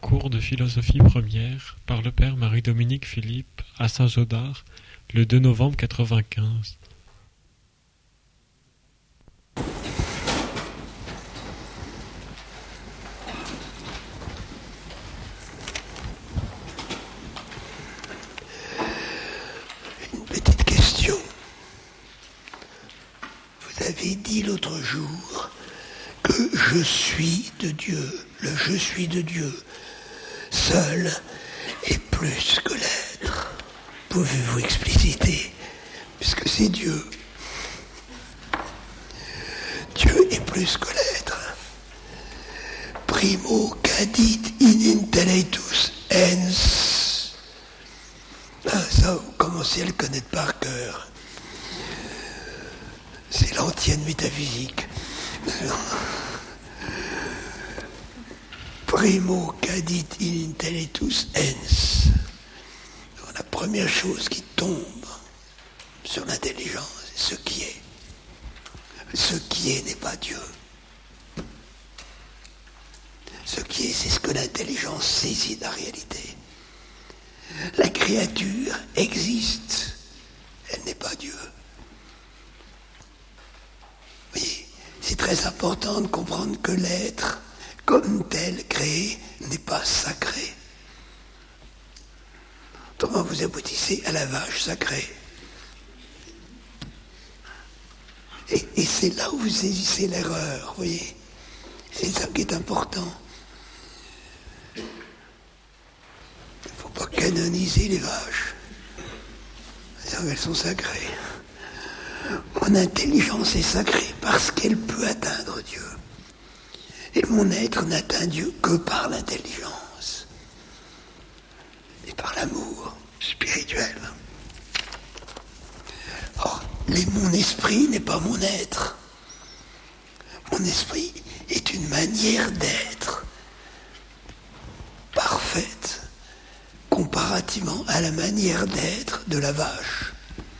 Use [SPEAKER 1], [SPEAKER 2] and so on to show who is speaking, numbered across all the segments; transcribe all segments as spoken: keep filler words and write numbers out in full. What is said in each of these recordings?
[SPEAKER 1] Cours de philosophie première par le père Marie-Dominique Philippe à Saint-Gaudard le deux novembre quatre-vingt-quinze.
[SPEAKER 2] Une petite question. Vous avez dit l'autre jour que je suis de Dieu, le je suis de Dieu, seul est plus que l'être. Pouvez-vous expliciter, puisque c'est Dieu. Dieu est plus que l'être. Primo cadit in intellectus ens. Ah, ça, vous commencez à le connaître par cœur. C'est l'ancienne métaphysique. Primo cadit in intellectus ens. La première chose qui tombe sur l'intelligence, c'est ce qui est. Ce qui est n'est pas Dieu. Ce qui est, c'est ce que l'intelligence saisit de la réalité. La créature existe, elle n'est pas Dieu. Oui, c'est très important de comprendre que l'être, comme tel créé, n'est pas sacré. Autrement, vous aboutissez à la vache sacrée. Et, et c'est là où vous saisissez l'erreur, vous voyez. C'est ça qui est important. Il ne faut pas canoniser les vaches. Elles sont sacrées. Mon intelligence est sacrée parce qu'elle peut atteindre Dieu. Et mon être n'atteint Dieu que par l'intelligence et par l'amour spirituel. Or, les, mon esprit n'est pas mon être. Mon esprit est une manière d'être parfaite comparativement à la manière d'être de la vache.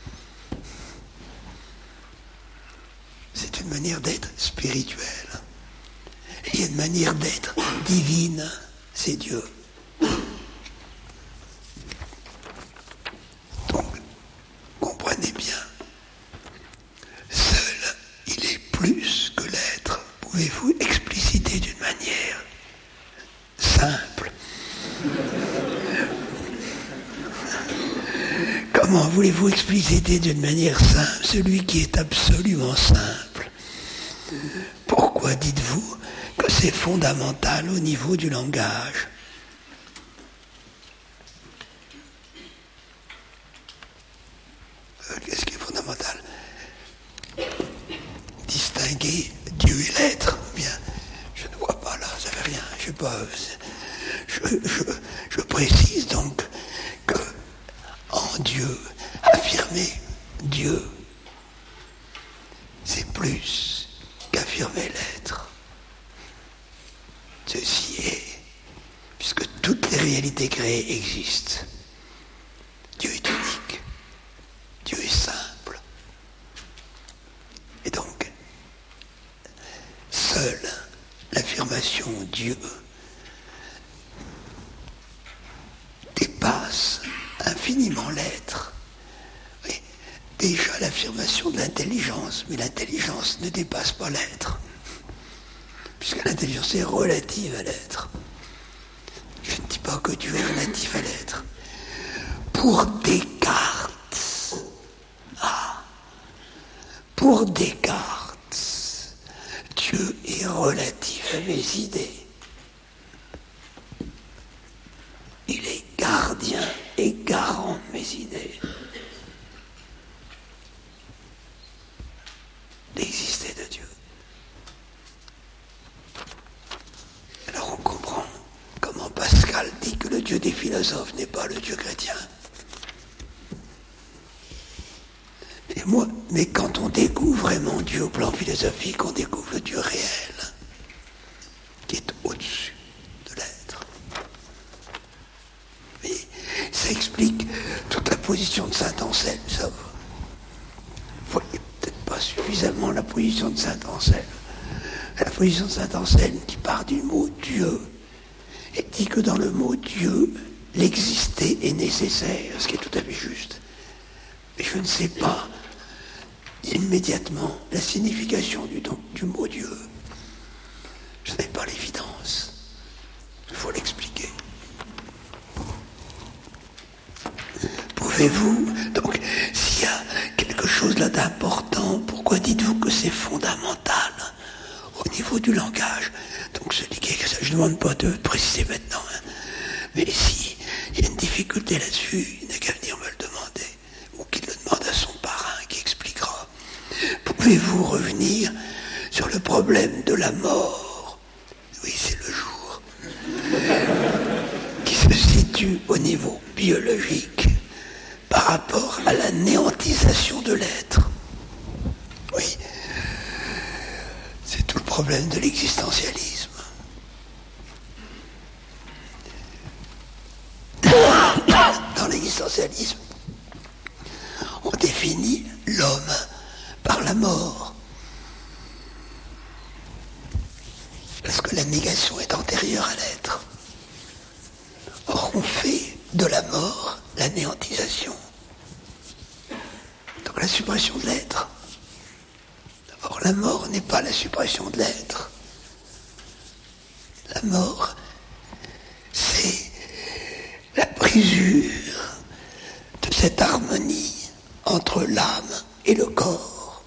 [SPEAKER 2] C'est une manière d'être spirituelle. Et il y a une manière d'être divine, c'est Dieu. Donc, comprenez bien, seul, il est plus que l'être. Pouvez-vous expliciter d'une manière simple? Comment voulez-vous expliciter d'une manière simple celui qui est absolument simple? Pourquoi dites-vous que c'est fondamental au niveau du langage? Euh, qu'est-ce qui est fondamental? Distinguer Dieu et l'être. Bien, je ne vois pas là, ça fait rien. Je sais pas. Je, je, je précise donc que en Dieu, affirmer Dieu, c'est plus qu'affirmer l'être. Ceci est, puisque toutes les réalités créées existent. Dieu est unique. Dieu est simple. Et donc, seule l'affirmation Dieu dépasse infiniment l'être. Oui, déjà l'affirmation de l'intelligence, mais l'intelligence ne dépasse pas l'être. Puisque l'intelligence est relative à l'être. Je ne dis pas que Dieu est relatif à l'être. Pour Descartes, ah, pour Descartes, Dieu est relatif à mes idées. Il est gardien et garant de mes idées. D'exister de Dieu. Alors on comprend comment Pascal dit que le Dieu des philosophes n'est pas le Dieu chrétien. Et moi, mais quand on découvre vraiment Dieu au plan philosophique, on découvre le Dieu réel, qui est au-dessus de l'être. Mais ça explique toute la position de saint Anselme, ça vous voyez peut-être pas suffisamment la position de saint Anselme. La position de saint Anselme qui part du mot Dieu, et dit que dans le mot Dieu, l'exister est nécessaire, ce qui est tout à fait juste. Mais je ne sais pas immédiatement la signification du, du mot Dieu. Je n'ai pas l'évidence. Il faut l'expliquer. Pouvez-vous, donc, s'il y a quelque chose là d'important, pourquoi dites-vous que c'est fondamental au niveau du langage? Donc, celui qui est, je ne demande pas de préciser maintenant, hein, mais si il y a une difficulté là-dessus, il n'a qu'à venir me le demander, ou qu'il le demande à son parrain qui expliquera. Pouvez-vous revenir sur le problème de la mort? Oui, c'est le jour. Qui se situe au niveau biologique par rapport à la néantisation de l'être. Oui, c'est tout le problème de l'existentialisme. Dans l'existentialisme, on définit l'homme par la mort. Parce que la négation est antérieure à l'être. Or, on fait de la mort la néantisation. Donc la suppression de l'être. Or, la mort n'est pas la suppression de l'être. La mort, c'est la brisure de cette harmonie entre l'âme et le corps.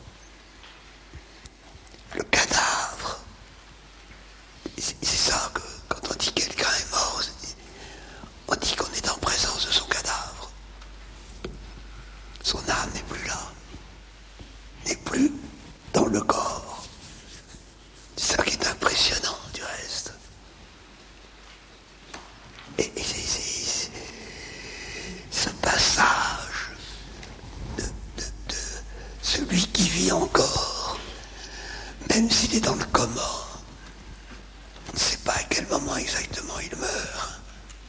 [SPEAKER 2] Le cadavre. C'est ça que, quand on dit quelqu'un est mort, on dit qu'on est en présence de son cadavre. Son âme n'est plus là. N'est plus dans le corps. C'est ça qui est impressionnant, du reste. Et, et c'est, c'est, c'est ce passage de, de, de celui qui vit encore, même s'il est dans le coma, on ne sait pas à quel moment exactement il meurt.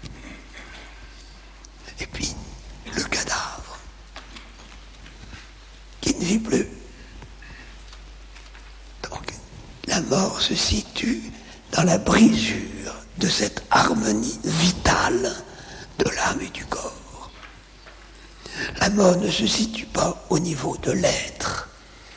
[SPEAKER 2] Et puis, le cadavre, qui ne vit plus. Donc, la mort se situe dans la brisure de cette harmonie vitale de l'âme et du corps. La mort ne se situe pas au niveau de l'être,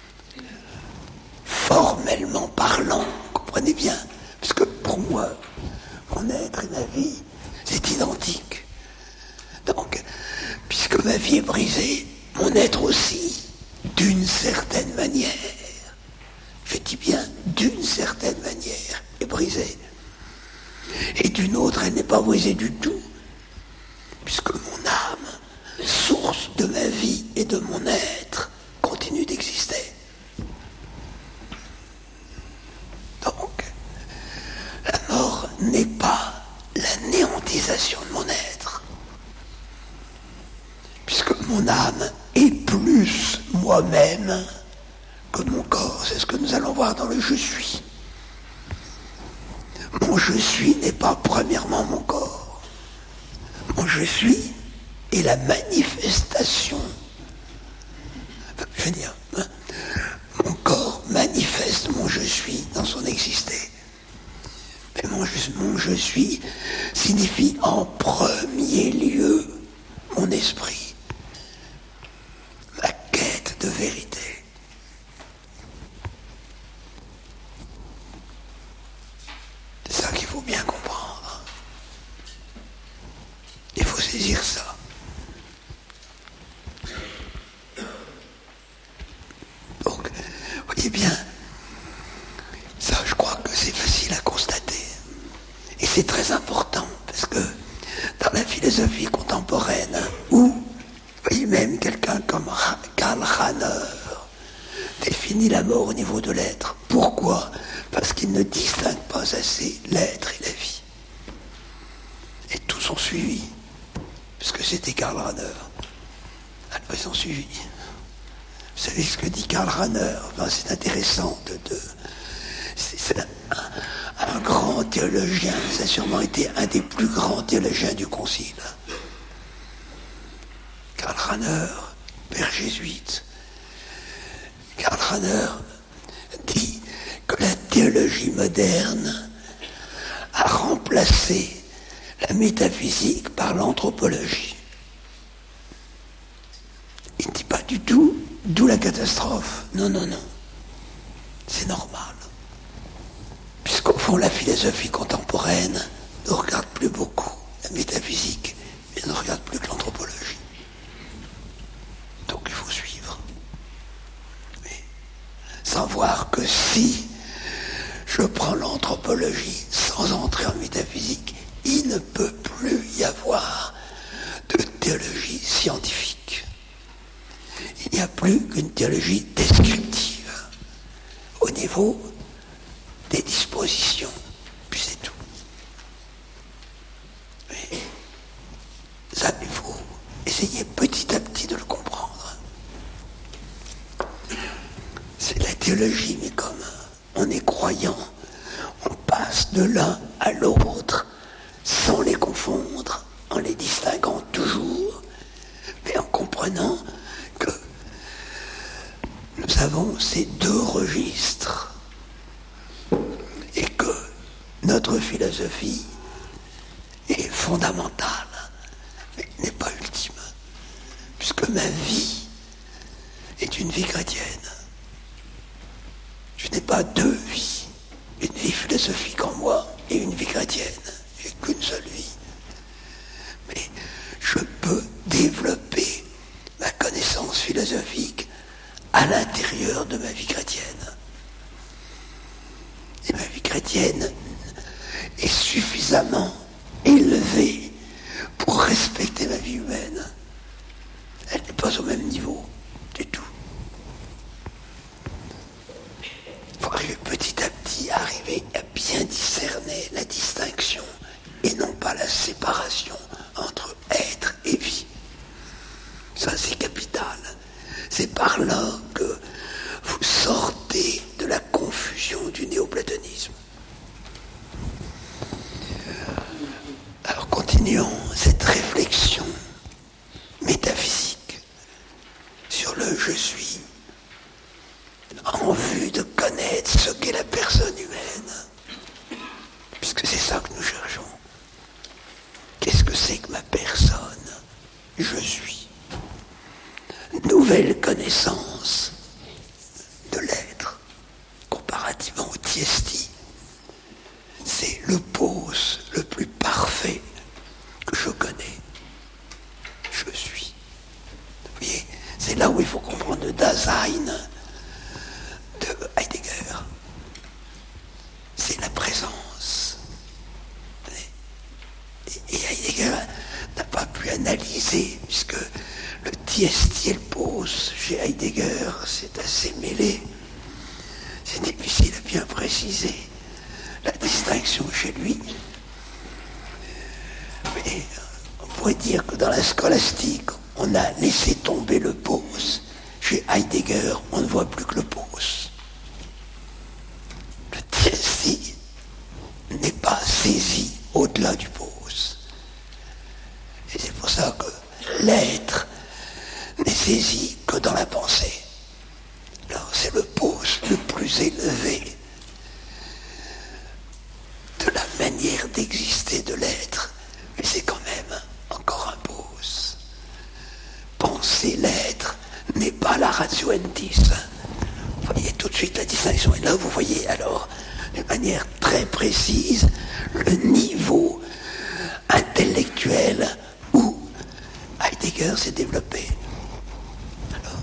[SPEAKER 2] formellement parlant, comprenez bien, parce que pour moi, mon être et ma vie, c'est identique. Donc, puisque ma vie est brisée, mon être aussi, d'une certaine manière, je dis bien d'une certaine manière, est brisé. Et d'une autre, elle n'est pas brisée du tout, puisque mon âme, source de ma vie et de mon être, continue d'exister. Donc, la mort n'est pas la néantisation de mon être, puisque mon âme est plus moi-même que mon corps. C'est ce que nous allons voir dans le « je suis ». Mon « je suis » n'est pas premièrement mon corps. Mon « je suis » est la manifestation. Je veux dire, hein, mon corps manifeste mon « je suis » dans son existé. Mais mon « mon je suis » signifie en premier lieu mon esprit, ma quête de vérité. C'est ça qu'il faut bien comprendre. Il faut saisir ça. Donc, voyez bien, ça je crois que c'est facile à constater. Et c'est très important, parce que dans la philosophie contemporaine, où, voyez même quelqu'un comme Karl Rahner définit la mort au niveau de l'être. Pourquoi ? Parce qu'il ne distingue pas assez l'être et la vie. Et tous ont suivi, puisque c'était Karl Rahner. Alors ils ont suivi. Vous savez ce que dit Karl Rahner ? Ben, c'est intéressant de... de c'est, c'est un, un, un grand théologien, ça a sûrement été un des plus grands théologiens du Concile. Karl Rahner, père jésuite. Karl Rahner dit que la théologie moderne a remplacé la métaphysique par l'anthropologie. Il ne dit pas du tout d'où la catastrophe. Non, non, non. C'est normal. Puisqu'au fond, la philosophie contemporaine ne regarde plus beaucoup la métaphysique, mais ne regarde plus que l'anthropologie. Donc il faut suivre. Mais sans voir que si je prends l'anthropologie sans entrer en métaphysique, il ne peut plus y avoir de théologie scientifique. Il n'y a plus qu'une théologie descriptive au niveau des dispositions, puis c'est tout. Mais ça, il faut essayer petit à petit de le comprendre. C'est la théologie, mais comme on est croyant, on passe de l'un à l'autre sans les confondre, en les distinguant toujours, mais en comprenant que nous avons ces deux registres et que notre philosophie est fondamentale, mais n'est pas ultime, puisque ma vie est une vie chrétienne. Je n'ai pas deux vies, une vie philosophique en moi et une vie chrétienne. J'ai qu'une seule vie. Mais je peux développer ma connaissance philosophique à l'intérieur de ma vie chrétienne. Et ma vie chrétienne est suffisamment élevée pour respecter ma vie humaine. Elle n'est pas au même niveau du tout. Il faut arriver petit à petit, arriver à bien discerner la distinction et non pas la séparation entre être et vie. Ça, c'est capital. C'est par là que vous sortez de la confusion du néoplatonisme. Alors continuons cette réflexion métaphysique sur le je suis en vue de connaître ce qu'est la personne humaine, puisque c'est ça que nous cherchons. Qu'est-ce que c'est que ma personne? Je suis. Nouvelle connaissance de l'être, comparativement au tiesti. C'est le pose le plus parfait que je connais. Je suis. Vous voyez, c'est là où il faut comprendre le Dasein de Heidegger. C'est la présence. Et Heidegger n'a pas pu analyser, puisque le tiesti et le pose chez Heidegger, c'est assez mêlé. C'est difficile à bien préciser la distinction chez lui. Mais on pourrait dire que dans la scolastique, on a laissé tomber le pose. Chez Heidegger, on ne voit plus que le pose. Le tiesti n'est pas saisi au-delà du pose. Et c'est pour ça que l'être n'est saisi que dans la pensée. Alors c'est le pose le plus élevé de la manière d'exister de l'être, mais c'est quand même encore un pose. Penser l'être n'est pas la ratio entis. Vous voyez tout de suite la distinction. Et là, vous voyez alors, de manière très précise, le niveau intellectuel où Heidegger s'est développé. Alors,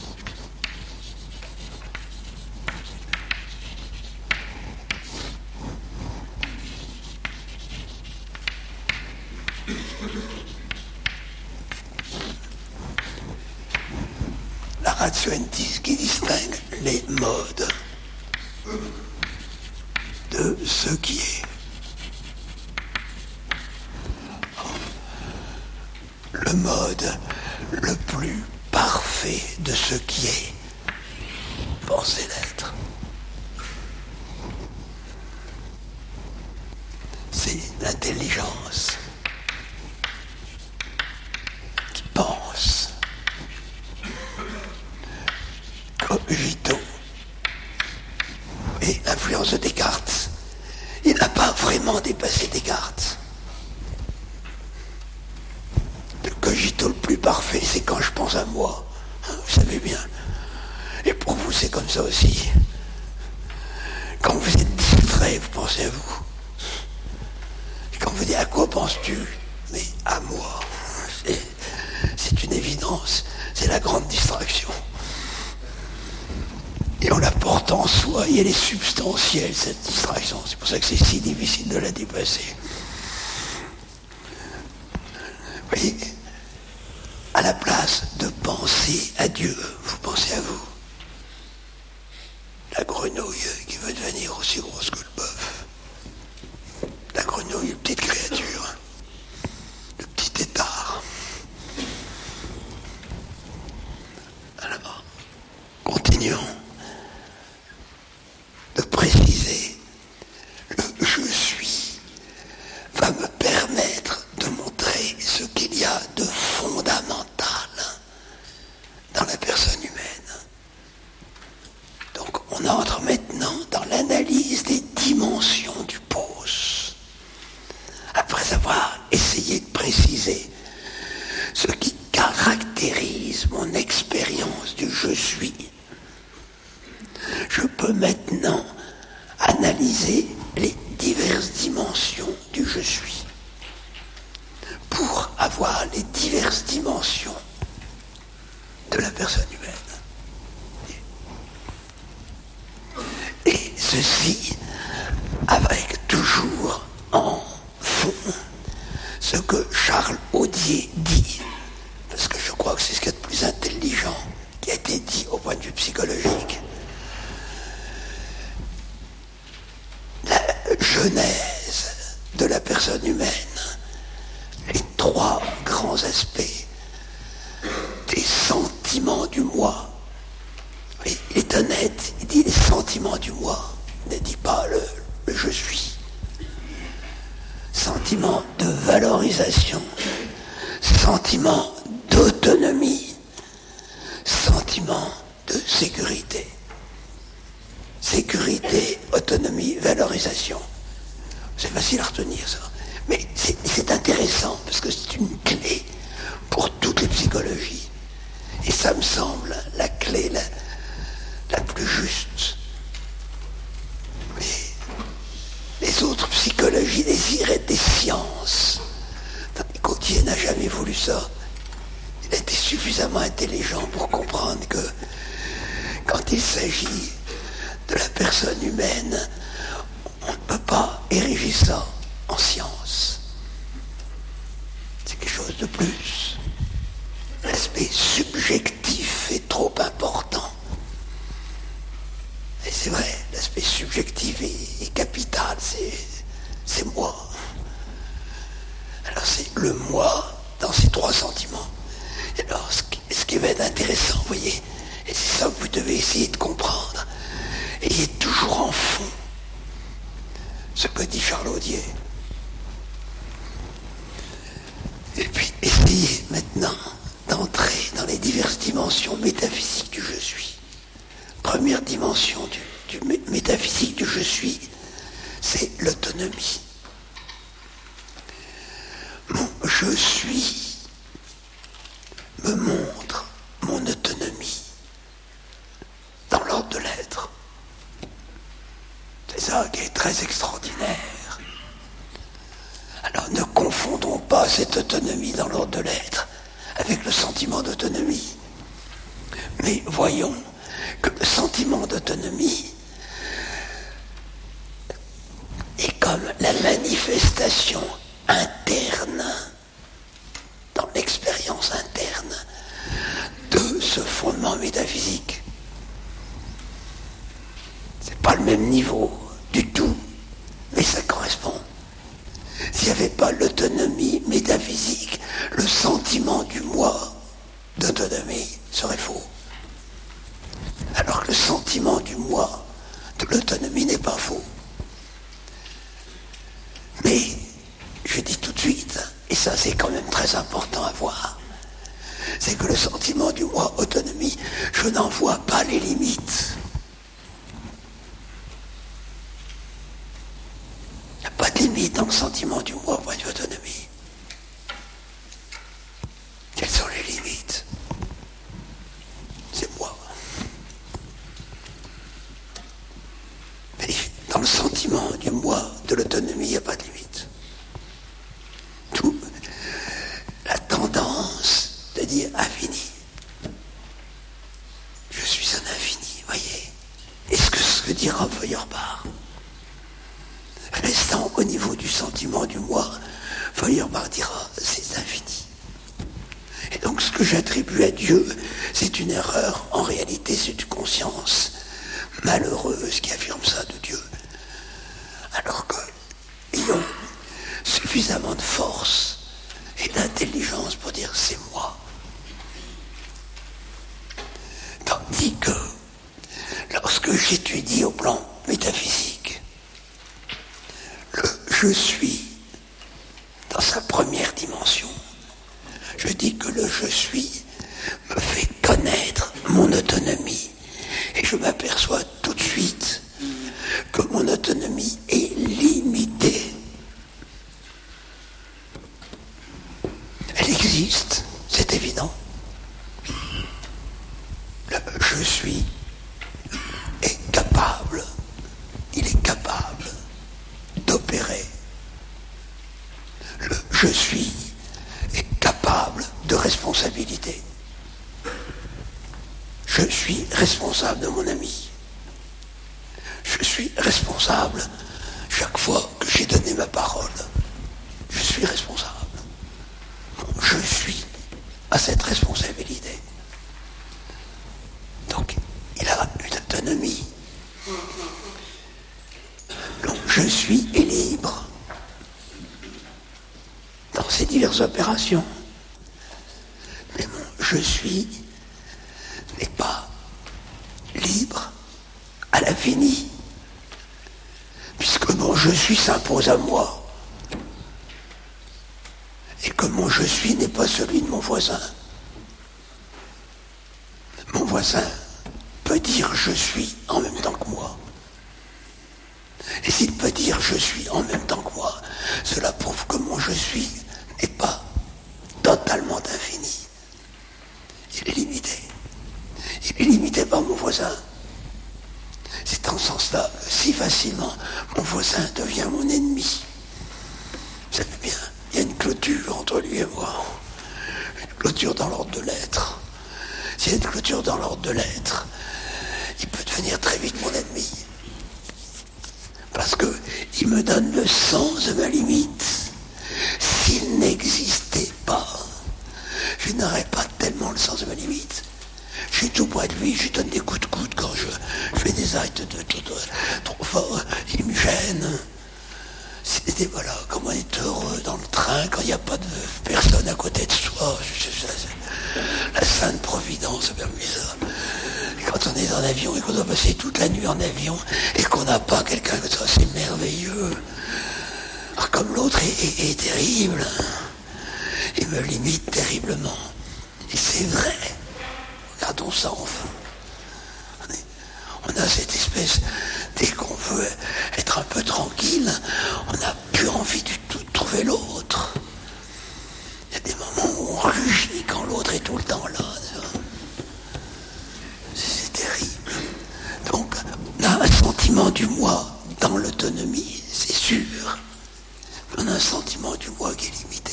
[SPEAKER 2] la ratio entis qui distingue les modes de ce qui est. Le mode le plus parfait de ce qui est, penser l'être. C'est l'intelligence qui pense. Cogito. Et l'influence de Descartes. Il n'a pas vraiment dépassé Descartes. parfait, c'est quand je pense à moi. Vous savez bien. Et pour vous, c'est comme ça aussi. Quand vous êtes distrait, vous pensez à vous. Et quand vous dites à quoi penses-tu? Mais à moi. C'est, c'est une évidence. C'est la grande distraction. Et on la porte en soi, et elle est substantielle, cette distraction. C'est pour ça que c'est si difficile de la dépasser. Vous voyez, à la place de penser à Dieu, vous pensez à vous. La grenouille qui veut devenir aussi grosse que le bœuf. La grenouille, une petite créature. Le petit tétard. Alors, continuons de préciser. Le « je suis » va me permettre de montrer ce qu'il y a de fondamental dans la personne humaine. Donc on entre maintenant dans l'analyse des dimensions du pause. Après avoir essayé de préciser ce qui caractérise mon expérience du « je suis », je peux maintenant analyser les diverses dimensions du « je suis ». Pour avoir les diverses dimensions de la personne humaine. Et ceci avec toujours en fond ce que Charles Audier dit, parce que je crois que c'est ce qu'il y a de plus intelligent qui a été dit au point de vue psychologique. La genèse de la personne humaine, les trois grands aspects des sentiments du moi. Oui, il est honnête, il dit les sentiments du moi, il ne dit pas le, le je suis. Sentiment de valorisation, sentiment d'autonomie, sentiment de sécurité. Sécurité, autonomie, valorisation. C'est facile à retenir ça. Mais c'est, c'est intéressant parce que c'est une clé pour toutes les psychologies. Et ça me semble la clé la, la plus juste. Mais les autres psychologies désiraient des sciences. Gautier n'a jamais voulu ça. Il a été suffisamment intelligent pour comprendre que quand il s'agit de la personne humaine, on ne peut pas ériger ça en science. C'est quelque chose de plus. L'aspect subjectif est trop important. Et c'est vrai, l'aspect subjectif est, est capital, c'est, c'est moi. Alors c'est le moi dans ces trois sentiments. Et alors ce qui, ce qui va être intéressant, vous voyez, et c'est ça que vous devez essayer de comprendre, ayez toujours en fond ce que dit Charles Audier. Et puis essayez maintenant d'entrer dans les diverses dimensions métaphysiques du je suis. Première dimension du, du mé- métaphysique du je suis, c'est l'autonomie. Mon je suis me montre mon autonomie dans l'ordre de l'être. C'est ça qui est très extraordinaire. Alors ne confondons pas cette autonomie dans l'ordre de l'être avec le sentiment d'autonomie. Mais voyons que le sentiment d'autonomie est comme la manifestation interne, dans l'expérience interne, de ce fondement métaphysique. C'est pas le même niveau du tout, mais ça correspond. S'il n'y avait pas l'autonomie métaphysique, le sentiment du moi d'autonomie serait faux. Alors que le sentiment du moi de l'autonomie n'est pas faux. Mais, je dis tout de suite, et ça c'est quand même très important à voir, c'est que le sentiment du moi autonomie, je n'en vois pas les limites. Il n'y a pas de limite dans le sentiment du moi au point de vue autonomie. Quelles sont les limites? de l'autonomie, il n'y a pas de limite. Tout, la tendance de dire infini. Je suis un infini, voyez. Est-ce que ce que dira Feuerbach, restant au niveau du sentiment du moi, Feuerbach dira c'est infini. Et donc ce que j'attribue à Dieu, c'est une erreur. En réalité, c'est une conscience malheureuse qui affirme ça de Dieu. Alors que, ayons suffisamment de force et d'intelligence pour dire c'est moi. Tandis que, lorsque j'étudie au plan métaphysique, le je suis, dans sa première dimension, je dis que le je suis me fait connaître mon autonomie. Et je m'aperçois tout de suite que mon autonomie est limitée. Elle existe, c'est évident. Le je suis est capable, il est capable d'opérer. Le je suis est capable de responsabilité. Je suis responsable de mon ami. Je suis responsable chaque fois que j'ai donné ma parole. Je suis responsable. Je suis à cette responsabilité. Donc, il a une autonomie. Donc, je suis libre dans ces diverses opérations. Mais mon je suis n'est pas libre à l'infini, puisque mon je suis s'impose à moi, et que mon je suis n'est pas celui de mon voisin. Mon voisin peut dire je suis en même temps que moi. Et s'il peut dire je suis en même temps que moi, cela prouve que mon je suis n'est pas totalement infini. Il est limité. Il est limité par mon voisin. C'est en ce sens-là que si facilement mon voisin devient mon ennemi. Vous savez bien, il y a une clôture entre lui et moi. Une clôture dans l'ordre de l'être. S'il y a une clôture dans l'ordre de l'être, il peut devenir très vite mon ennemi. Parce qu'il me donne le sens de ma limite. S'il n'existait pas, je n'aurais pas tellement le sens de ma limite. Je suis tout près de lui, je lui donne des coups de coude quand je, je fais des actes de, de, de, de, trop forts, il me gêne. C'était, voilà, comment être heureux dans le train quand il n'y a pas de personne à côté de soi. Je, je, je, la sainte providence a permis ça. Et quand on est en avion et qu'on doit passer toute la nuit en avion et qu'on n'a pas quelqu'un comme ça, c'est merveilleux. Alors comme l'autre est, est, est terrible, il me limite terriblement. Et c'est vrai. Regardons ça enfin. On, est, on a cette espèce, dès qu'on veut être un peu tranquille, on n'a plus envie du tout de trouver l'autre. Il y a des moments où on rugit quand l'autre est tout le temps là. C'est terrible. Donc, on a un sentiment du moi dans l'autonomie, c'est sûr. On a un sentiment du moi qui est limité.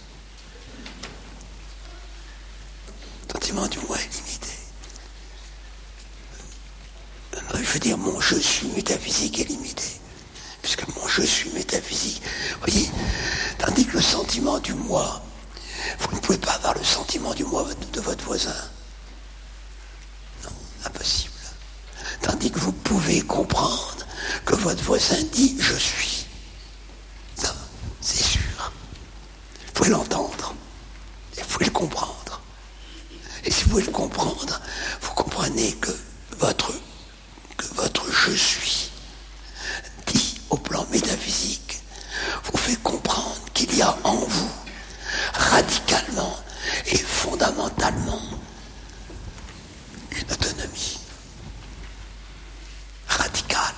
[SPEAKER 2] Le sentiment du moi est limité. Je veux dire, mon je suis métaphysique est limité. Puisque mon je suis métaphysique, vous voyez, tandis que le sentiment du moi, vous ne pouvez pas avoir le sentiment du moi de votre voisin. Non, impossible. Tandis que vous pouvez comprendre que votre voisin dit je suis. Ça, c'est sûr. Vous pouvez l'entendre. Et vous pouvez le comprendre. Et si vous pouvez le comprendre, vous comprenez que votre, que votre je suis, dit au plan métaphysique, vous fait comprendre qu'il y a en vous, radicalement et fondamentalement, une autonomie radicale.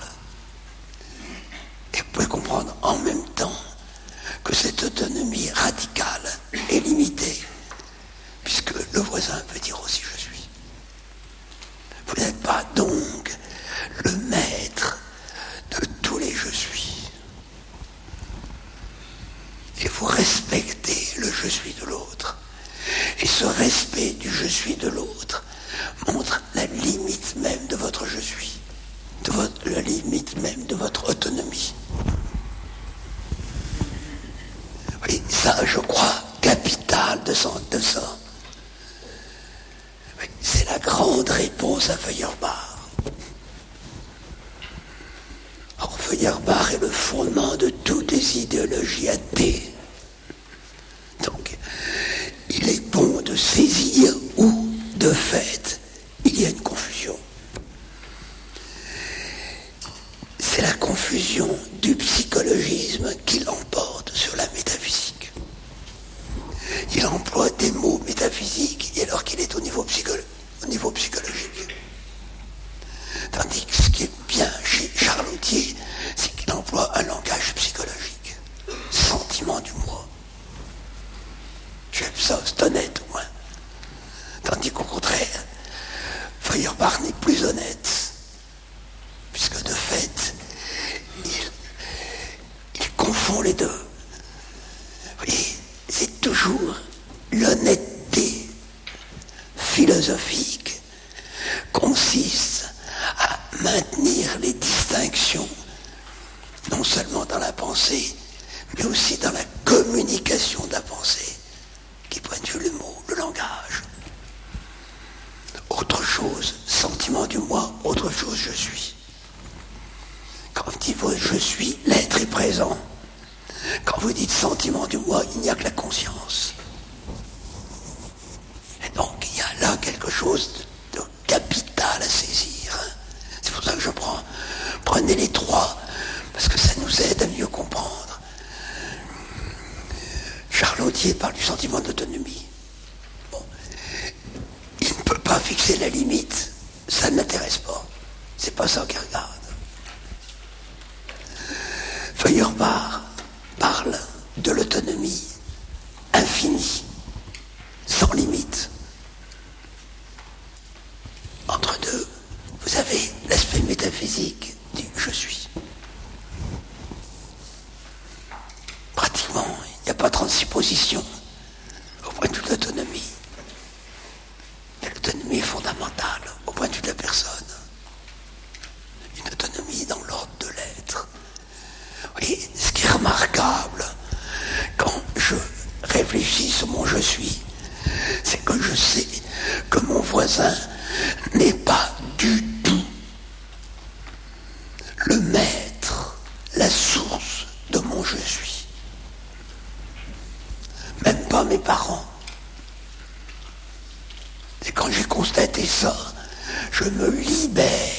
[SPEAKER 2] Et vous pouvez comprendre en même temps que cette autonomie radicale est limitée, puisque le voisin peut dire aussi je suis. Vous n'êtes pas donc le maître de tous les je suis. faut respecter le je suis de l'autre. Et ce respect du je suis de l'autre montre la limite même de votre je suis, de votre, la limite même de votre autonomie. Oui, ça, je crois, capital de ça. De ça. Oui, c'est la grande réponse à Feuerbach. Or, Feuerbach est le fondement de toutes les idéologies athées. Donc, il est bon de saisir où, de fait, il y a une confusion. C'est la confusion du psychologisme qui l'emporte sur la métaphysique. Il emploie des mots métaphysiques alors qu'il est au niveau, psycholo- au niveau psychologique. Tandis que ce qui est bien chez Charlotier, c'est qu'il emploie un langage psychologique. Sentiment du moi. J'aime ça, c'est honnête au moins. Tandis qu'au contraire, Feuerbach n'est plus honnête. Puisque de fait, il, il confond les deux. Vous voyez, c'est toujours l'honnêteté philosophique consiste à maintenir les distinctions, non seulement dans la pensée, mais aussi dans la communication de la pensée, qui pointe sur le mot, le langage. Autre chose, sentiment du moi, autre chose, je suis. Quand vous dites je suis, l'être est présent. Quand vous dites sentiment du moi, il n'y a que la conscience. Et donc, il y a là quelque chose de, de capital à saisir. C'est pour ça que je prends. Prenez les trois, parce que ça nous aide à mieux comprendre. Charlotier parle du sentiment d'autonomie. Bon. Il ne peut pas fixer la limite. Ça ne l'intéresse pas. C'est pas ça qu'il regarde. Feuerbach parle de l'autonomie infinie, sans limite. Entre deux, vous avez l'aspect métaphysique du je suis. Pratiquement, il n'y a pas trente-six positions au point de vue de l'autonomie. Mais l'autonomie est fondamentale au point de vue de la personne. Une autonomie dans l'ordre de l'être. Oui, ce qui est remarquable quand je réfléchis sur mon je suis, c'est que je sais que mon voisin n'est pas du tout le maître, la source de mon je suis. Même pas mes parents. Et quand j'ai constaté ça, je me libère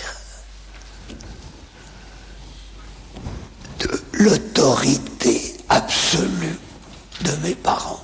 [SPEAKER 2] de l'autorité absolue de mes parents,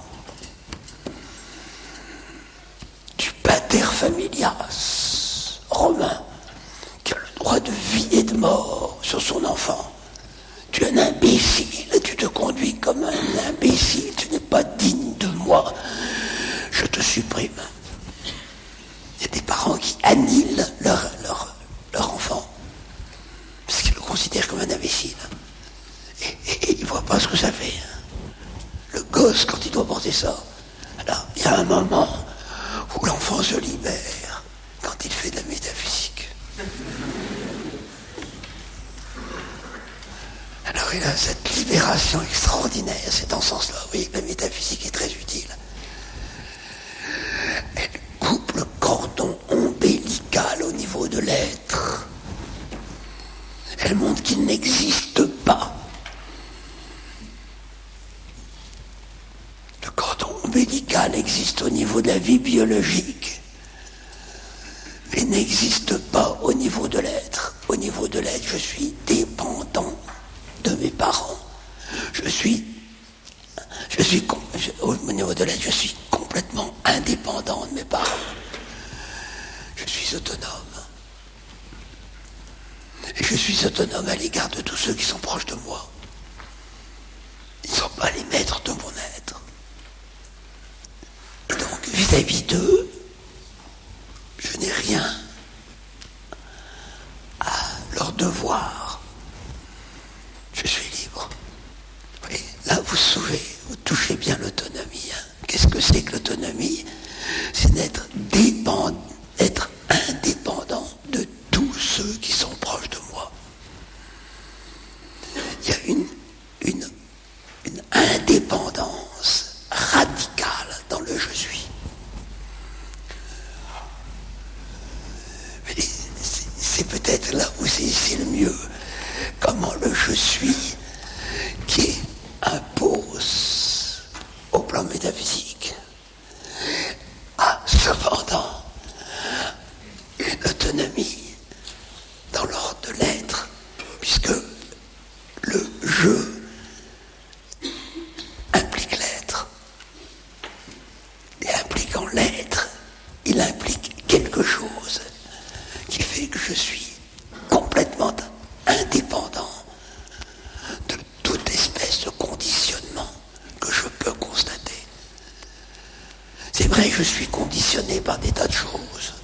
[SPEAKER 2] du pater familias romain, qui a le droit de vie et de mort sur son enfant. Tu es un imbécile, tu te conduis comme un imbécile, tu n'es pas digne de moi, je te supprime. Il y a des parents qui annihilent leur, leur, leur enfant, parce qu'ils le considèrent comme un imbécile. Et, et, et il ne voit pas ce que ça fait. Le gosse, quand il doit porter ça, alors il y a un moment où l'enfant se libère quand il fait de la métaphysique. Alors il a cette libération extraordinaire, c'est dans ce sens-là. Vous voyez que la métaphysique est très utile. Elle coupe le cordon ombilical au niveau de l'être. Elle montre qu'il n'existe pas. Le cordon ombilical existe au niveau de la vie biologique, mais n'existe pas au niveau de l'être. Au niveau de l'être, je suis dépendant de mes parents. Je suis, je suis, je, au niveau de l'être, je suis complètement indépendant de mes parents. Je suis autonome. Et je suis autonome à l'égard de tous ceux qui sont proches de moi. Ils ne sont pas les maîtres de mon être. Et donc, vis-à-vis d'eux, je n'ai rien à leur devoir. Je suis libre. Oui, là, vous vous trouvez, vous touchez bien l'autonomie. Hein. Qu'est-ce que c'est que l'autonomie? C'est d'être dépendant, être indépendant de tous ceux qui sont proches de moi. Il y a une, une, une indépendance radicale dans le je suis. Mais c'est, c'est peut-être là où c'est, c'est le mieux. Comment le je suis qui impose au plan métaphysique a cependant une autonomie dans l'ordre de l'être, puisque le je implique l'être. Et impliquant l'être, il implique quelque chose qui fait que je suis complètement indépendant de toute espèce de conditionnement que je peux constater. C'est vrai, je suis conditionné par des tas de choses.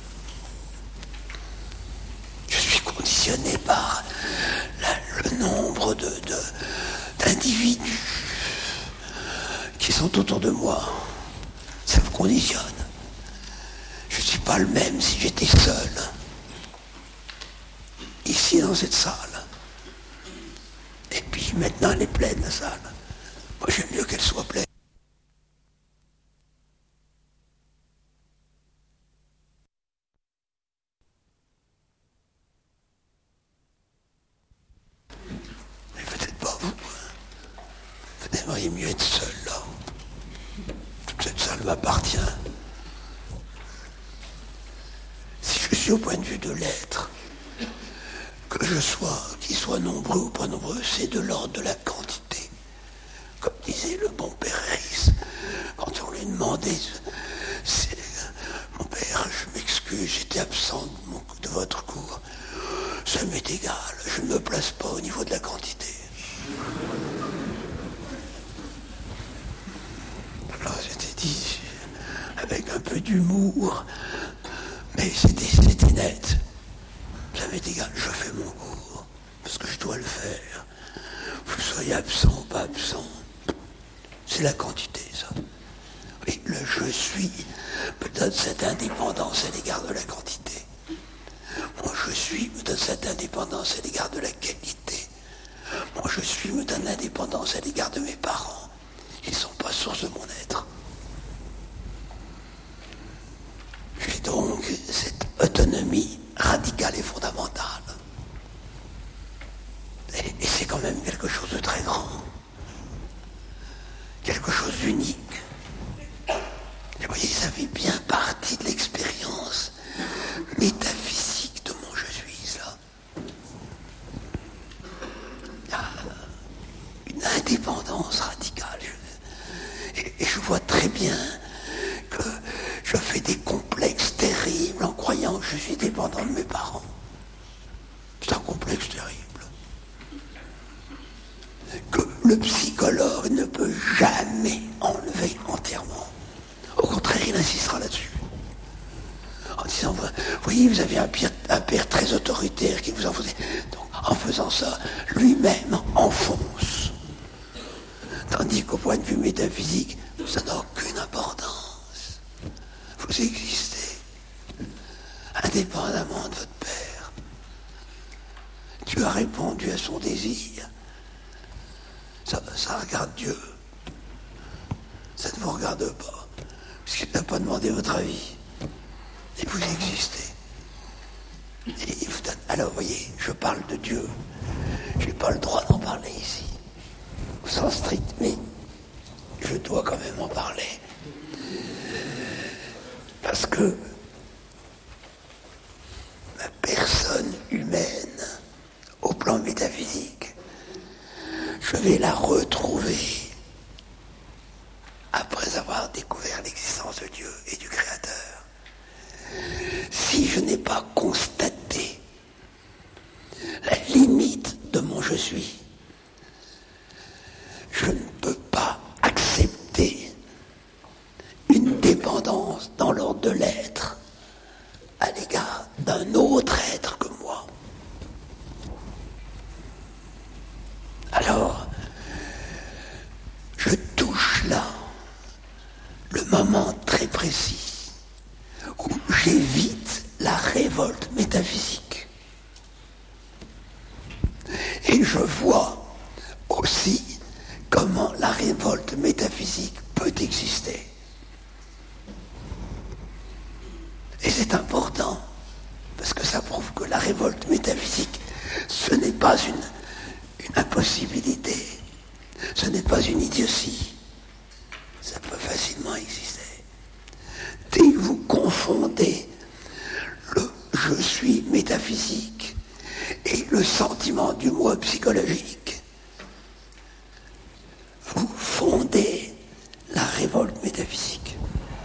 [SPEAKER 2] Je suis conditionné par la, le nombre de, de, d'individus qui sont autour de moi. Ça me conditionne. Je ne suis pas le même si j'étais seul. Ici, dans cette salle. Et puis maintenant, elle est pleine, la salle. Moi, j'aime mieux qu'elle soit pleine. Mais peut-être pas vous. Vous aimeriez mieux être seul, là. Toute cette salle m'appartient. Si je suis au point de vue de l'être, que je sois, qu'il soit nombreux ou pas nombreux, c'est de l'ordre de la quantité. Comme disait le bon père Reiss, quand on lui demandait, c'est, mon père, je m'excuse, j'étais absent de, mon, de votre cours. Ça m'est égal, je ne me place pas au niveau de la quantité. Alors c'était dit avec un peu d'humour, mais c'était, c'était net. Ça m'est égal, je fais mon cours, parce que je dois le faire. Vous soyez absent ou pas absent, c'est la quantité, ça. Oui, le je suis me donne cette indépendance à l'égard de la quantité. Mon je suis me donne cette indépendance à l'égard de la qualité. Mon je suis me donne l'indépendance à l'égard de mes parents. Ils ne sont pas source de mon être. J'ai donc cette autonomie radicale et fondamentale. Et, et c'est quand même quelque chose de très grand. Quelque chose d'unique. Et vous voyez, ça fait bien partie de l'expérience métaphysique de mon je suis, là. Il y a une indépendance radicale. Et, et je vois très bien que je fais des complexes terribles en croyant que je suis dépendant de mes parents. C'est un complexe terrible. Que le psychologue ne peut jamais enlever entièrement. Au contraire, il insistera là-dessus. En disant, vous voyez, vous avez un père, un père très autoritaire qui vous en faisait. Donc, en faisant ça, lui-même enfonce. Tandis qu'au point de vue métaphysique, ça n'a aucune importance. Vous existez, indépendamment de votre père. Dieu a répondu à son désir. Ça, ça regarde Dieu. Ça ne vous regarde pas. Puisqu'il n'a pas demandé votre avis. Et vous existez. Et il vous donne... Alors, vous voyez, je parle de Dieu. Je n'ai pas le droit d'en parler ici. Au sens strict, mais je dois quand même en parler. Parce que la personne humaine, au plan métaphysique, je vais la retrouver après avoir découvert l'existence de Dieu et du Créateur. Si je n'ai pas constaté la limite de mon je suis, je ne peux pas accepter une dépendance dans l'ordre de l'être à l'égard d'un autre être que moi. Alors, aussi comment la révolte métaphysique peut exister. Et c'est important, parce que ça prouve que la révolte métaphysique, ce n'est pas une, une impossibilité, ce n'est pas une idiotie. Ça peut facilement exister. Dès que vous confondez le « je suis » métaphysique et le sentiment du moi psychologique, vous fondez la révolte métaphysique.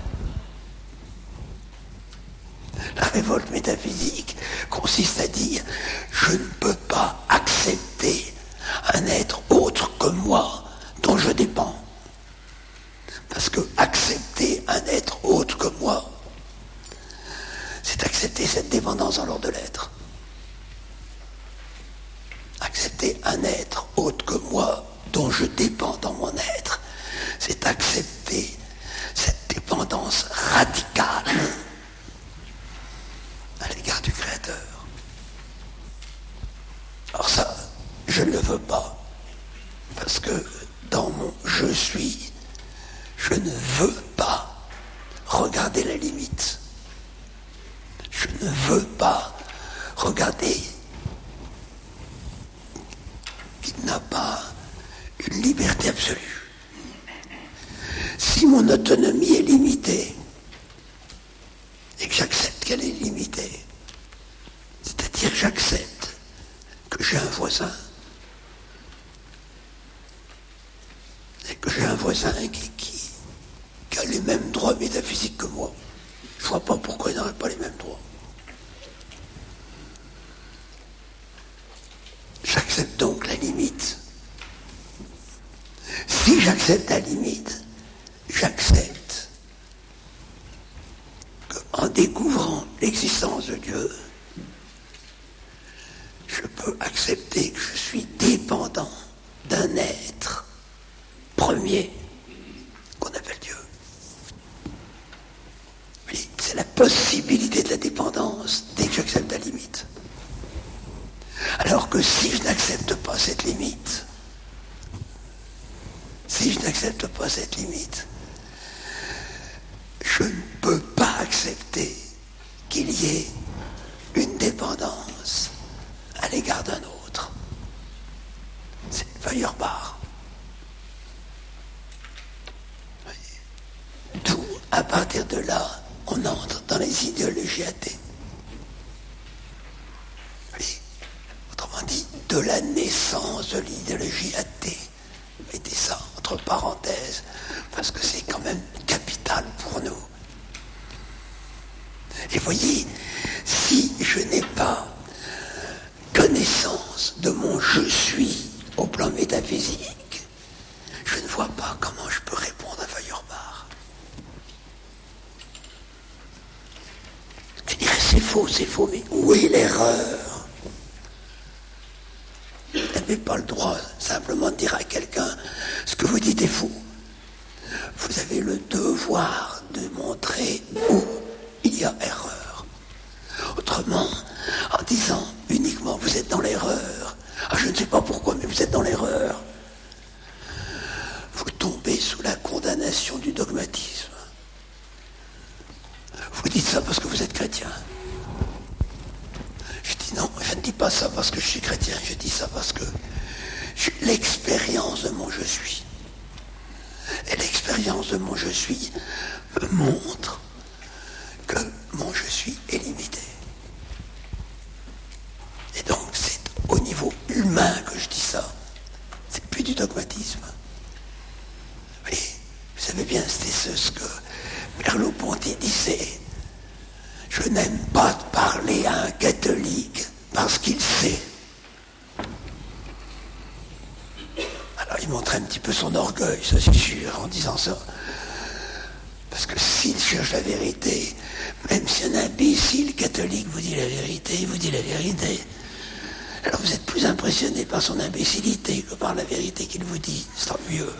[SPEAKER 2] La révolte métaphysique consiste à dire « je ne peux pas accepter un être autre que moi dont je dépends ». Parce que accepter un être autre que moi, c'est accepter cette dépendance en l'ordre de l'être. Accepter un être autre que moi dont je dépends dans mon être, c'est accepter cette dépendance radicale à l'égard du Créateur. Alors ça, je ne le veux pas, parce que dans mon « je suis », je ne veux pas regarder la limite. Je ne veux pas regarder qu'il n'a pas une liberté absolue. Si mon autonomie est limitée, et que j'accepte qu'elle est limitée, c'est-à-dire j'accepte que j'ai un voisin, et que j'ai un voisin qui, qui, qui a les mêmes droits métaphysiques que moi, je ne vois pas pourquoi il n'aurait pas les mêmes droits. J'accepte donc la limite. Si j'accepte la limite, j'accepte qu'en découvrant l'existence de Dieu, je peux accepter que je suis dépendant d'un être premier qu'on appelle Dieu. Oui, c'est la possibilité de la dépendance dès que j'accepte la limite. Alors que si je n'accepte pas cette limite, si je n'accepte pas cette limite, je ne peux pas accepter qu'il y ait une dépendance à l'égard d'un autre. C'est Feuerbach. D'où, à partir de là, on entre dans les idéologies athées. Oui. Autrement dit, de la naissance de l'idéologie athée. Mettez ça entre parenthèses, parce que c'est quand même capital pour nous. Et voyez, si je n'ai pas connaissance de mon je suis au plan métaphysique, je ne vois pas comment je peux répondre à Feuerbach. Je dirais c'est faux, c'est faux, mais où est l'erreur? Vous n'avez pas le droit simplement de dire à quelqu'un ce que vous dites est faux. Vous avez le devoir de montrer où il y a erreur. Autrement, en disant uniquement vous êtes dans l'erreur, ah, je ne sais pas pourquoi, mais vous êtes dans l'erreur, vous tombez sous la condamnation du dogmatisme. Vous dites ça parce que vous êtes chrétien. Je dis non, je ne dis pas ça parce que je suis chrétien, je dis ça parce que j'ai l'expérience de mon je suis. Et l'expérience de mon je suis me montre que mon je suis est limité. Et donc c'est au niveau humain que je dis ça. C'est plus du dogmatisme. Oui, vous savez bien, c'était ce que Merleau-Ponty disait. Je n'aime pas parler à un catholique parce qu'il sait. Alors il montrait un petit peu son orgueil, ça c'est sûr, en disant ça. Parce que s'il cherche la vérité, même si un imbécile catholique vous dit la vérité, il vous dit la vérité. Alors vous êtes plus impressionné par son imbécilité que par la vérité qu'il vous dit. C'est tant mieux.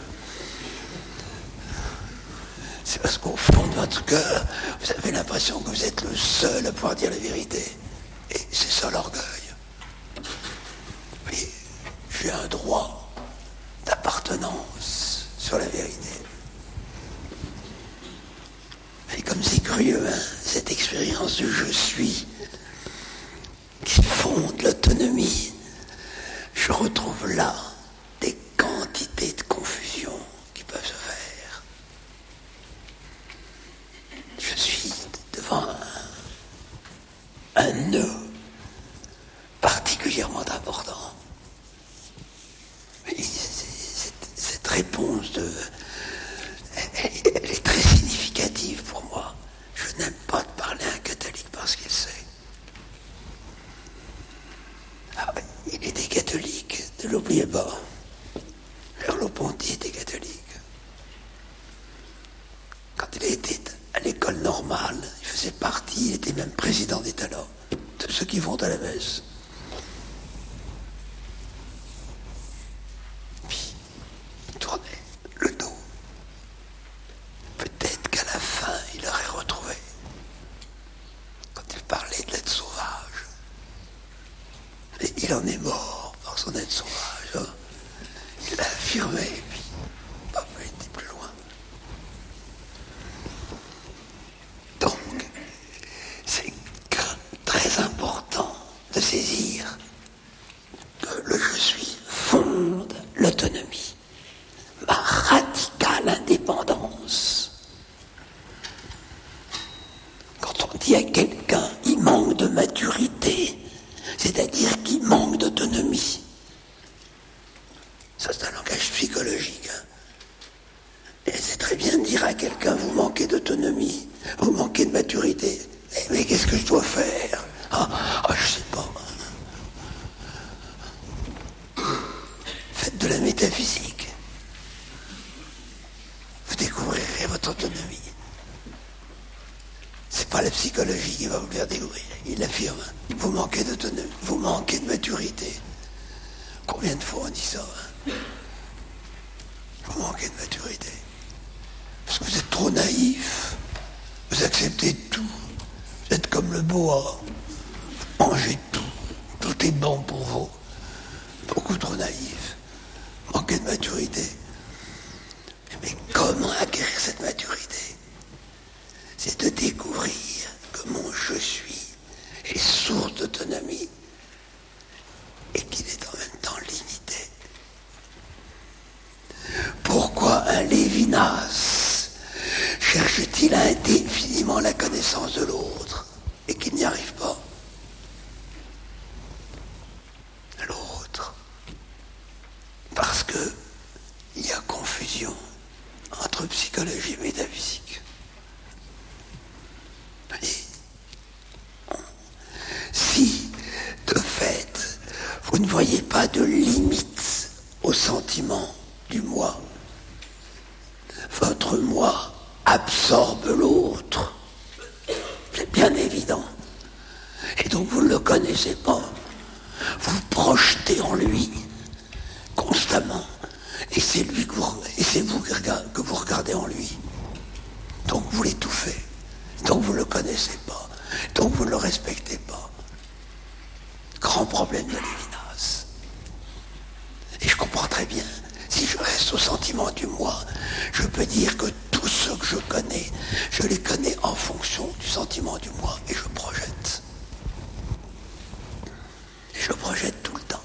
[SPEAKER 2] C'est parce qu'au fond de votre cœur, vous avez l'impression que vous êtes le seul à pouvoir dire la vérité. Et c'est ça l'orgueil. Oui, j'ai un droit sur la vérité. Et comme c'est curieux, hein, cette expérience du je suis, qui fonde l'autonomie, je retrouve là des quantités de confusion qui peuvent se faire. Je suis devant un, un nœud particulièrement important. Et cette, cette réponse de, elle, elle est très significative pour moi. Je n'aime pas de parler à un catholique parce qu'il sait. Ah, il était catholique, ne l'oubliez pas. Merleau-Ponty était catholique. Quand il était à l'école normale, il faisait partie, il était même président des talents, de ceux qui vont à la messe. Puis, il tournait le dos. Peut-être qu'à la fin, il aurait retrouvé, quand il parlait de l'être sauvage. Et il en est mort par son être sauvage. Hein. Il l'a affirmé, et puis, pas il était plus loin. Donc, c'est très important de saisir que le je suis fonde l'autonomie, ma radicale indépendance. Quand on dit à quelqu'un il manque de maturité, c'est-à-dire qu'il manque d'autonomie. Ça, c'est un langage psychologique. Hein. Et c'est très bien de dire à quelqu'un vous manquez d'autonomie, vous manquez de maturité. Mais, mais qu'est-ce que je dois faire? Ah, ah, je sais pas. Faites de la métaphysique. Vous découvrirez votre autonomie. C'est pas la psychologie qui va vous le faire découvrir. Il l'affirme. Vous manquez d'autonomie, vous manquez de maturité. Combien de fois on dit ça? Hein? Vous manquez de maturité. Parce que vous êtes trop naïf. Vous acceptez tout. Vous êtes comme le boa. Vous mangez tout. Tout est bon pour vous. Beaucoup trop naïf. Manquez de maturité. Mais comment acquérir cette maturité? C'est de découvrir que mon je suis est source d'autonomie et qu'il est en même temps limité. Pourquoi un Lévinas cherche-t-il indéfiniment la connaissance de l'autre et qu'il n'y arrive pas? L'autre. Parce que il y a confusion entre psychologie et métaphysique. Et si, de fait, vous ne voyez pas de limite au sentiment du moi, votre moi absorbe l'autre. C'est bien évident. Et donc vous ne le connaissez pas. Vous vous projetez en lui constamment. Et c'est lui que vous, et c'est vous que vous regardez en lui. Donc vous l'étouffez. Donc vous ne le connaissez pas. Donc vous ne le respectez pas. Grand problème de Lévinas. Et je comprends très bien. Si je reste au sentiment du moi, je peux dire que tous ceux que je connais, je les connais en fonction du sentiment du moi et je projette. Et je projette tout le temps.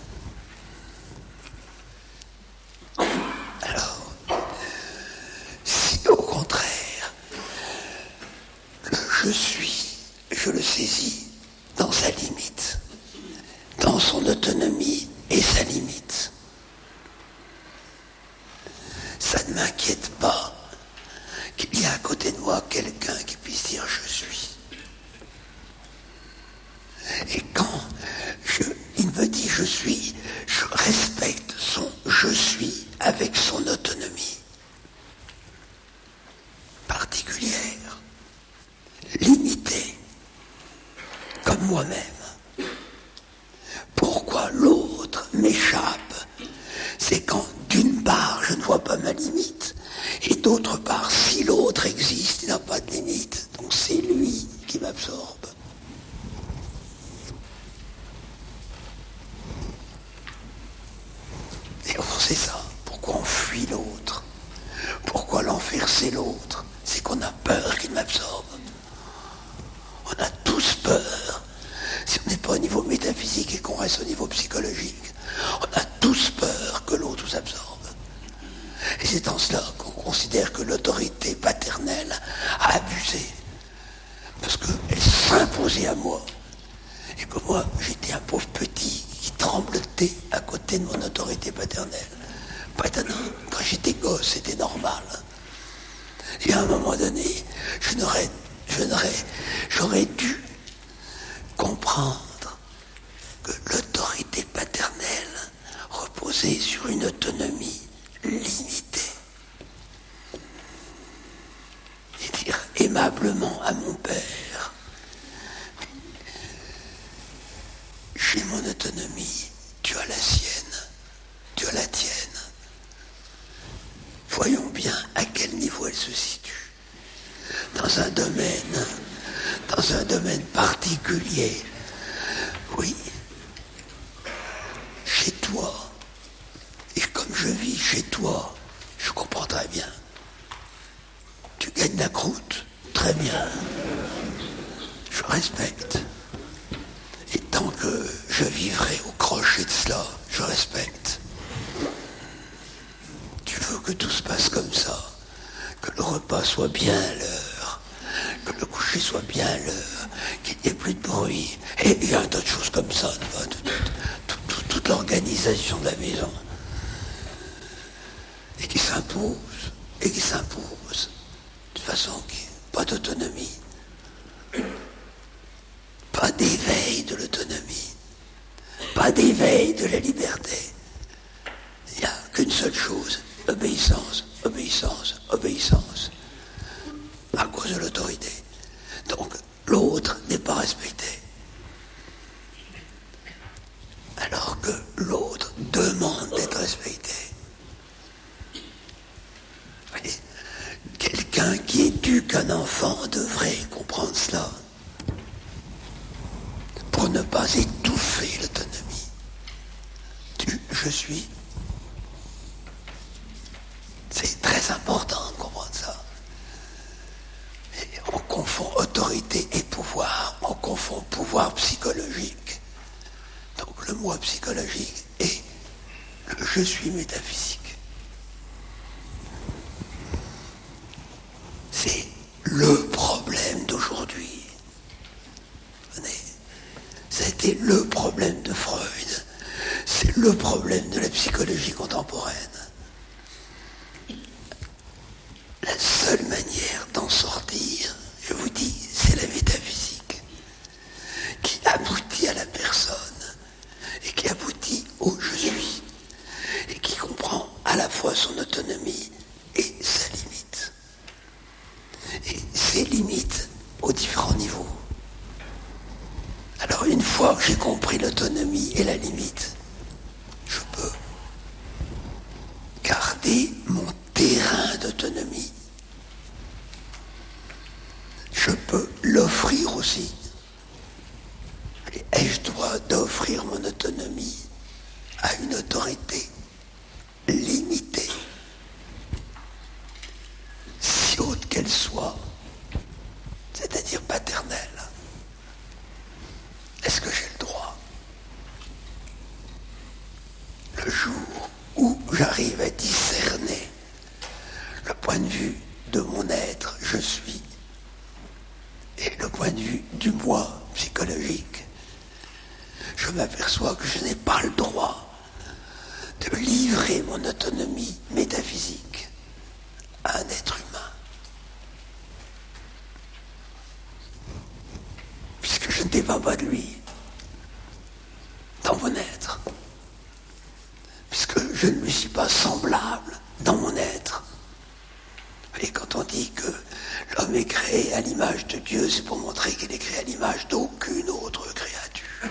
[SPEAKER 2] Alors, si au contraire, le je suis, je le saisis dans sa limite, dans son autonomie et sa limite, ça ne m'inquiète pas qu'il y ait à côté de moi quelqu'un qui puisse dire je suis. Et quand je, il me dit je suis, je respecte son je suis avec son autonomie particulière, limitée, comme moi-même. Pourquoi l'autre m'échappe? C'est quand, d'une part, je ne vois pas ma limite, et d'autre part, si l'autre existe, il n'a pas de limite. Donc c'est lui qui m'absorbe. Et on sait ça. Pourquoi on fuit l'autre? renverser l'autre, c'est qu'on a peur qu'il m'absorbe. On a tous peur. Si on n'est pas au niveau métaphysique et qu'on reste au niveau psychologique, on a tous peur que l'autre nous absorbe. Et c'est en cela qu'on considère que l'autorité paternelle a abusé. Parce qu'elle s'imposait à moi. Et que moi, j'étais un pauvre petit qui tremblotait à côté de mon autorité paternelle. Maintenant, quand j'étais gosse, c'était normal. Et à un moment donné, je n'aurais, je n'aurais, j'aurais dû comprendre que l'autorité paternelle reposait sur une autonomie limitée. Et dire aimablement à mon père, j'ai mon autonomie, tu as la sienne, tu as la tienne. Voyons bien à quel niveau elle se situe. Dans un domaine, dans un domaine particulier, oui, chez toi, et comme je vis chez toi, je comprends très bien. Tu gagnes la croûte, très bien. Je respecte. Et tant que je vivrai au crochet de cela, je respecte. Tu veux que tout se passe comme ça, que le repas soit bien à l'heure, que le coucher soit bien à l'heure, qu'il n'y ait plus de bruit, et il y a un tas de choses comme ça, toute, toute, toute, toute l'organisation de la maison, et qui s'impose, et qui s'impose, de façon qui pas d'autonomie, pas d'éveil de l'autonomie, pas d'éveil de la liberté. Il n'y a qu'une seule chose, obéissance, obéissance, obéissance, à cause de l'autorité. Donc l'autre n'est pas respecté. Alors que l'autre demande d'être respecté. Voyez, quelqu'un qui éduque un enfant devrait comprendre cela. Pour ne pas étouffer l'autonomie. Tu, je suis. C'est très important de comprendre ça. Et on confond autorité et pouvoir. On confond pouvoir psychologique. Donc le moi psychologique et le je suis métaphysique. C'est le problème d'aujourd'hui. C'était le problème de Freud. C'est le problème de la psychologie contemporaine. La seule manière d'en sortir, je vous dis, c'est la métaphysique qui aboutit à la personne et qui aboutit au je suis et qui comprend à la fois son autonomie et sa limite. Et ses limites aux différents niveaux. Alors une fois que j'ai compris l'autonomie et la limite, je peux garder mon terrain d'autonomie. Je peux l'offrir aussi. Et ai-je droit d'offrir mon autonomie à une autorité limitée, si haute qu'elle soit, c'est-à-dire paternelle? Est-ce que j'ai le droit? Le jour où j'arrive à discerner le point de vue de mon être, je suis, et le point de vue du moi psychologique, je m'aperçois que je n'ai pas le droit de livrer mon autonomie métaphysique à un être humain. Puisque je ne dépends pas de lui dans mon être. Puisque je ne lui suis pas semblable dans mon être. Et quand on dit que l'homme est créé à l'image de Dieu, c'est pour montrer qu'il est créé à l'image d'aucune autre créature.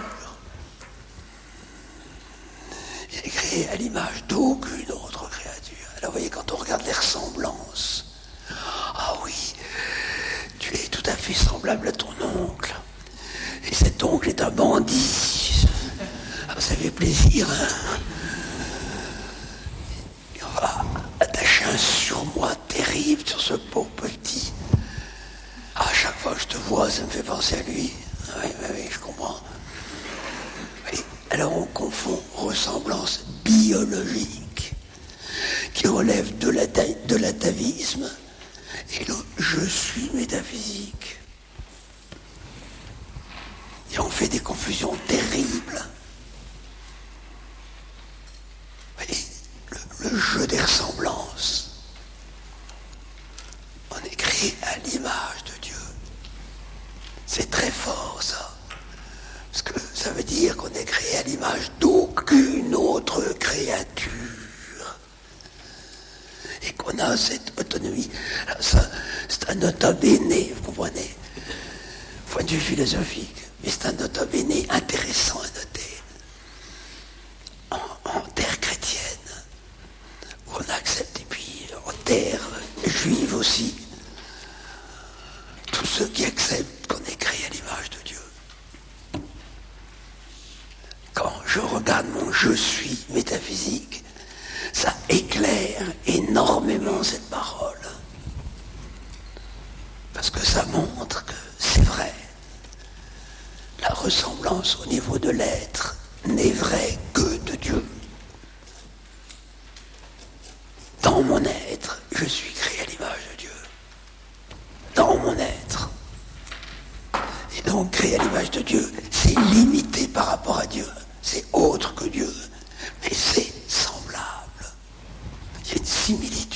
[SPEAKER 2] Il est créé à l'image d'aucune autre créature. Alors vous voyez, quand on regarde les ressemblances, ah oui, tu es tout à fait semblable à ton oncle. Et cet oncle est un bandit. Ah, ça fait plaisir, hein? Et on va attacher un surmoi terrible terrible sur ce pauvre petit. À chaque fois que je te vois, ça me fait penser à lui. Oui, oui, oui, je comprends. Oui. Alors on confond ressemblance biologique, qui relève de, la, de l'atavisme, et le « je suis métaphysique ». Et on fait des confusions terribles. Oui, le, le jeu des ressemblances. On est créé à l'image de Dieu. C'est très fort, ça. Parce que ça veut dire qu'on est créé à l'image d'aucune autre créature. Et qu'on a cette autonomie. Alors ça, c'est un nota bene, vous comprenez, point de vue philosophique. Mais c'est un nota bene intéressant à noter. En, en terre chrétienne, où on accepte, et puis en terre juive aussi, tous ceux qui acceptent qu'on est créé à l'image de Dieu. Quand je regarde mon « je suis » métaphysique, ça éclaire énormément cette parole. Parce que ça montre que c'est vrai. La ressemblance au niveau de l'être n'est vraie que de Dieu. Dans mon être, je suis créé à l'image de Dieu. Dans mon être. Et donc, créé à l'image de Dieu, c'est limité par rapport à Dieu. C'est autre que Dieu. Mais c'est semblable. Il y a une similitude.